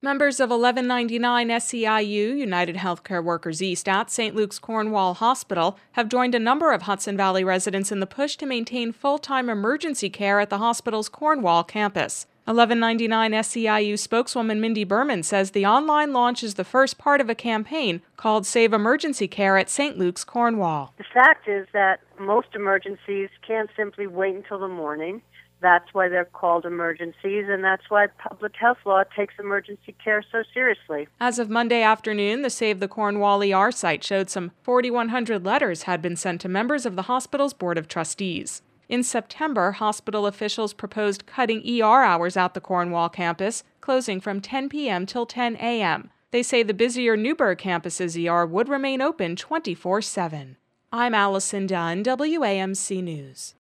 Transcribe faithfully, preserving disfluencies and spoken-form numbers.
Members of eleven ninety-nine S E I U, United Healthcare Workers East, at Saint Luke's Cornwall Hospital have joined a number of Hudson Valley residents in the push to maintain full-time emergency care at the hospital's Cornwall campus. eleven ninety-nine S E I U spokeswoman Mindy Berman says the online launch is the first part of a campaign called Save Emergency Care at Saint Luke's Cornwall. The fact is that most emergencies can't simply wait until the morning. That's why they're called emergencies, and that's why public health law takes emergency care so seriously. As of Monday afternoon, the Save the Cornwall E R site showed some forty-one hundred letters had been sent to members of the hospital's Board of Trustees. In September, hospital officials proposed cutting E R hours at the Cornwall campus, closing from ten p.m. till ten a.m. They say the busier Newburgh campus's E R would remain open twenty-four seven. I'm Allison Dunn, W A M C News.